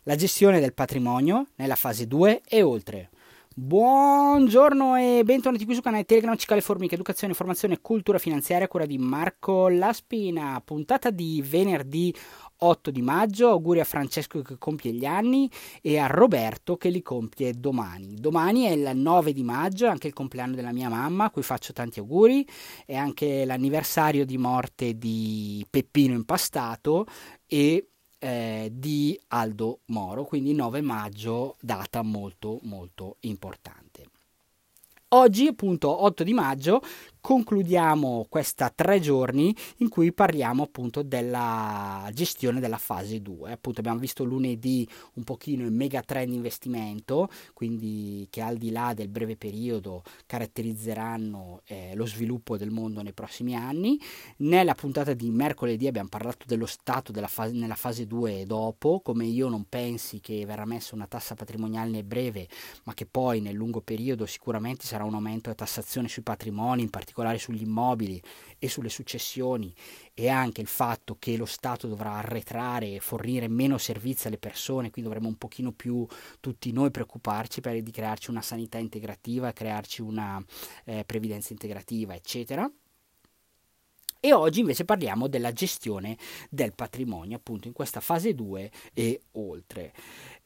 la gestione del patrimonio nella fase 2 e oltre. Buongiorno e bentornati qui sul canale Telegram Cicale Formiche, educazione, informazione e cultura finanziaria a cura di Marco Laspina. Puntata di venerdì 8 di maggio, auguri a Francesco che compie gli anni e a Roberto che li compie domani. Domani è il 9 di maggio, è anche il compleanno della mia mamma, a cui faccio tanti auguri, è anche l'anniversario di morte di Peppino Impastato e di Aldo Moro, quindi 9 maggio, data molto molto importante. Oggi, appunto 8 di maggio, concludiamo questa 3 giorni in cui parliamo appunto della gestione della fase 2. Appunto abbiamo visto lunedì un pochino il mega trend investimento, quindi che al di là del breve periodo caratterizzeranno lo sviluppo del mondo nei prossimi anni. Nella puntata di mercoledì abbiamo parlato dello stato della fase, nella fase 2 e dopo, come io non pensi che verrà messa una tassa patrimoniale nel breve, ma che poi nel lungo periodo sicuramente sarà un aumento della tassazione sui patrimoni, in particolare sugli immobili e sulle successioni, e anche il fatto che lo Stato dovrà arretrare e fornire meno servizi alle persone, quindi dovremo un pochino più tutti noi preoccuparci di crearci una sanità integrativa, crearci una previdenza integrativa, eccetera. E oggi invece parliamo della gestione del patrimonio, appunto in questa fase 2 e oltre.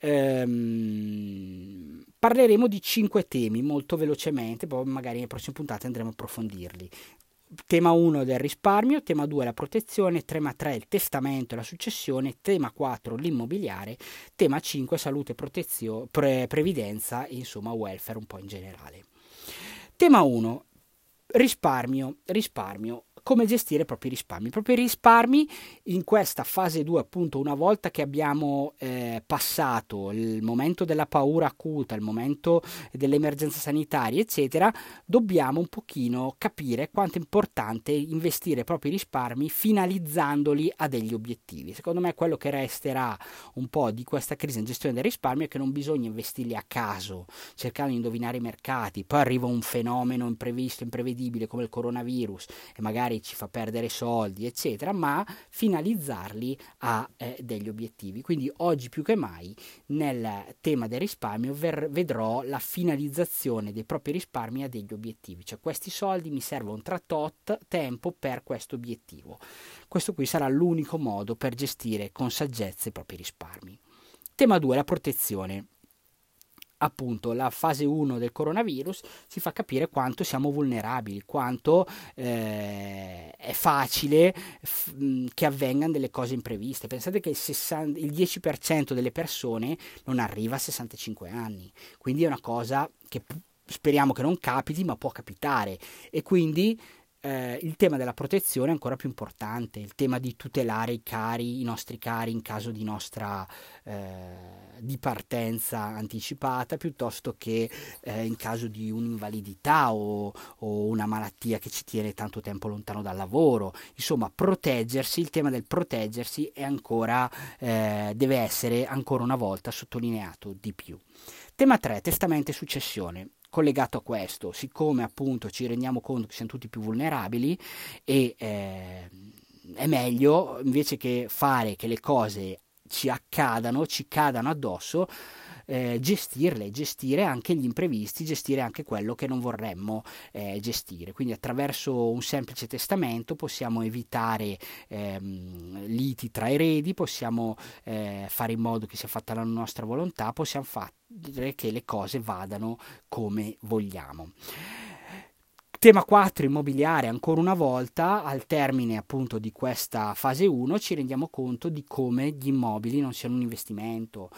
Parleremo di 5 temi molto velocemente, poi magari nelle prossime puntate andremo a approfondirli. Tema 1 del risparmio, tema 2 la protezione, tema 3 il testamento e la successione, tema 4 l'immobiliare, tema 5 salute, previdenza e insomma welfare un po' in generale. Tema 1 risparmio. Come gestire i propri risparmi. I propri risparmi in questa fase 2, appunto, una volta che abbiamo passato il momento della paura acuta, il momento dell'emergenza sanitaria, eccetera, dobbiamo un pochino capire quanto è importante investire i propri risparmi finalizzandoli a degli obiettivi. Secondo me quello che resterà un po' di questa crisi in gestione del risparmio è che non bisogna investirli a caso, cercando di indovinare i mercati, poi arriva un fenomeno imprevisto, imprevedibile come il coronavirus e magari ci fa perdere soldi, eccetera, ma finalizzarli a degli obiettivi. Quindi oggi più che mai nel tema del risparmio vedrò la finalizzazione dei propri risparmi a degli obiettivi, cioè questi soldi mi servono tra tot tempo per questo obiettivo. Questo qui sarà l'unico modo per gestire con saggezza i propri risparmi. Tema 2, la protezione. Appunto la fase 1 del coronavirus ci fa capire quanto siamo vulnerabili, quanto è facile che avvengano delle cose impreviste. Pensate che il 10% delle persone non arriva a 65 anni, quindi è una cosa che speriamo che non capiti, ma può capitare, e quindi il tema della protezione è ancora più importante, il tema di tutelare i nostri cari in caso di nostra di partenza anticipata, piuttosto che in caso di un'invalidità o una malattia che ci tiene tanto tempo lontano dal lavoro. Insomma, proteggersi, il tema del proteggersi è ancora deve essere ancora una volta sottolineato di più. Tema 3, testamento e successione. Collegato a questo, siccome appunto ci rendiamo conto che siamo tutti più vulnerabili e è meglio, invece che fare che le cose ci cadano addosso, gestire anche gli imprevisti, gestire anche quello che non vorremmo gestire. Quindi attraverso un semplice testamento possiamo evitare liti tra eredi, possiamo fare in modo che sia fatta la nostra volontà, possiamo fare che le cose vadano come vogliamo. Tema 4, immobiliare. Ancora una volta, al termine appunto di questa fase 1, ci rendiamo conto di come gli immobili non siano un investimento.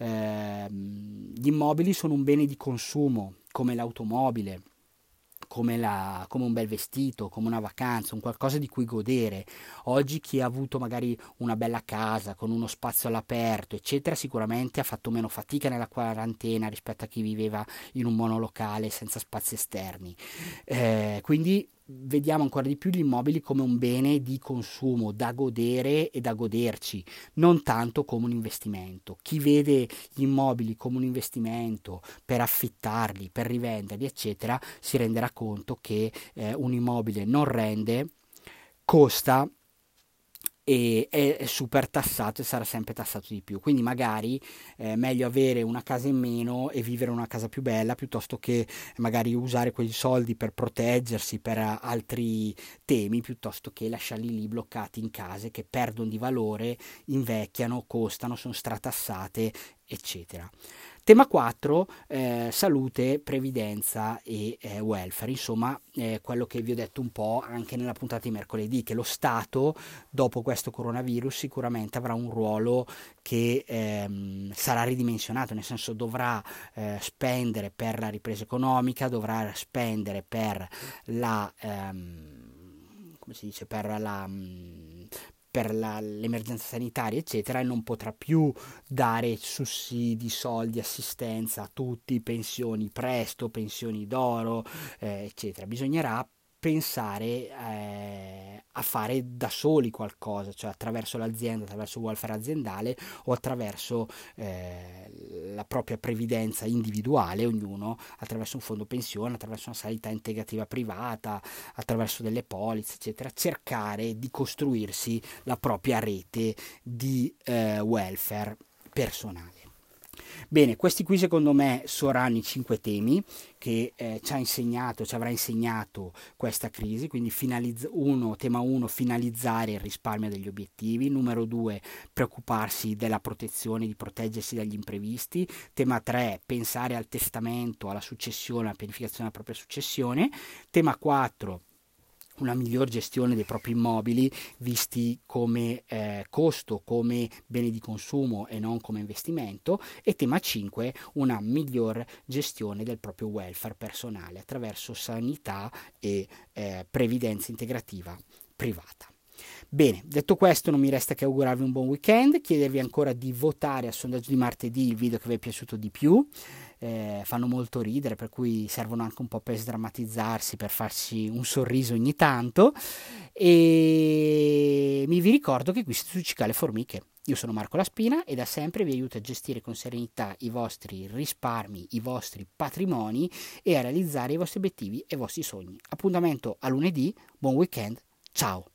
Gli immobili sono un bene di consumo, come l'automobile, come un bel vestito, come una vacanza, un qualcosa di cui godere. Oggi chi ha avuto magari una bella casa con uno spazio all'aperto, eccetera, sicuramente ha fatto meno fatica nella quarantena rispetto a chi viveva in un monolocale senza spazi esterni. Quindi vediamo ancora di più gli immobili come un bene di consumo da godere e da goderci, non tanto come un investimento. Chi vede gli immobili come un investimento per affittarli, per rivenderli, eccetera, si renderà conto che un immobile non rende, costa e è super tassato e sarà sempre tassato di più, quindi magari è meglio avere una casa in meno e vivere in una casa più bella piuttosto che magari usare quei soldi per proteggersi per altri temi, piuttosto che lasciarli lì bloccati in case che perdono di valore, invecchiano, costano, sono stratassate, eccetera. Tema 4, salute, previdenza e welfare, insomma quello che vi ho detto un po' anche nella puntata di mercoledì, che lo Stato dopo questo coronavirus sicuramente avrà un ruolo che sarà ridimensionato, nel senso dovrà spendere per la ripresa economica, dovrà spendere per la come si dice, l'emergenza sanitaria, eccetera, e non potrà più dare sussidi, soldi, assistenza a tutti, pensioni presto, pensioni d'oro, eccetera. Bisognerà pensare a fare da soli qualcosa, cioè attraverso l'azienda, attraverso il welfare aziendale o attraverso la propria previdenza individuale, ognuno attraverso un fondo pensione, attraverso una sanità integrativa privata, attraverso delle polizze, eccetera, cercare di costruirsi la propria rete di welfare personale. Bene, questi qui secondo me saranno i 5 temi che ci avrà insegnato questa crisi, quindi tema 1, finalizzare il risparmio degli obiettivi, numero 2, preoccuparsi della protezione, di proteggersi dagli imprevisti, tema 3, pensare al testamento, alla successione, alla pianificazione della propria successione, tema 4, una miglior gestione dei propri immobili visti come costo, come bene di consumo e non come investimento, e tema 5, una miglior gestione del proprio welfare personale attraverso sanità e previdenza integrativa privata. Bene, detto questo non mi resta che augurarvi un buon weekend, chiedervi ancora di votare al sondaggio di martedì il video che vi è piaciuto di più. Fanno molto ridere, per cui servono anche un po' per sdrammatizzarsi, per farci un sorriso ogni tanto, e vi ricordo che qui siete su Cicale Formiche. Io sono Marco Laspina e da sempre vi aiuto a gestire con serenità i vostri risparmi, i vostri patrimoni e a realizzare i vostri obiettivi e i vostri sogni. Appuntamento a lunedì, buon weekend, ciao!